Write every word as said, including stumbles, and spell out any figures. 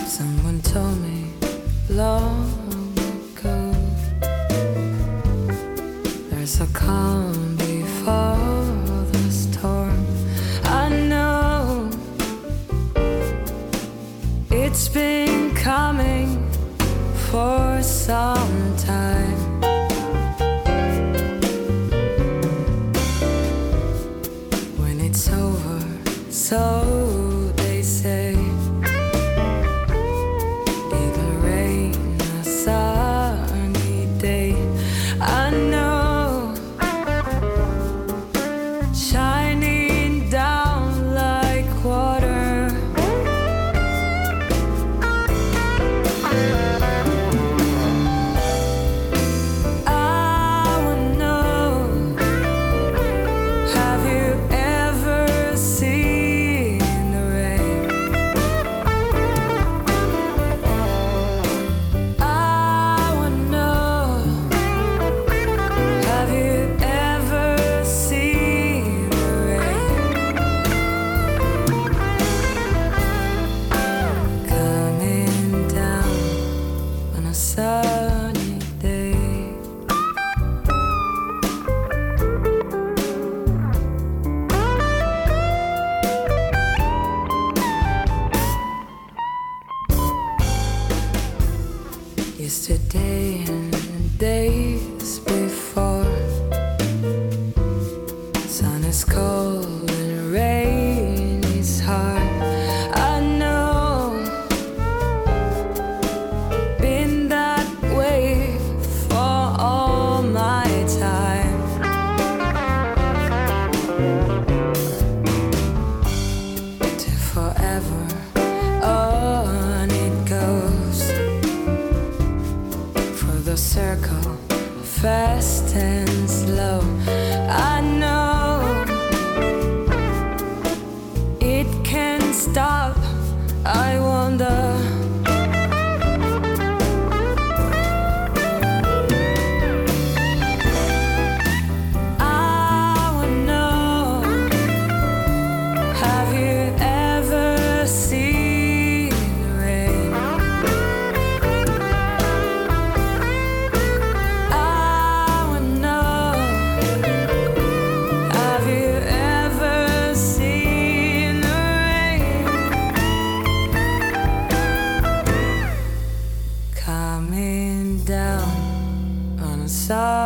Someone told me long ago there's a calm before the storm. I know it's been coming for some time. When it's over, so they say, it'll rain a sunny day. I know, shining down like water. I wanna know, have you ever seen the rain? I wanna know, have you ever seen the rain? Coming down on a sunny day. Yesterday and days before, sun is cold and rain is hard. I know, been that way for all my time. To forever on it goes, for the circle fast and slow. I know it can't stop. I wonder, I wanna know, have you ever seen the rain? I wanna know, have you ever seen the rain? Coming down on a side.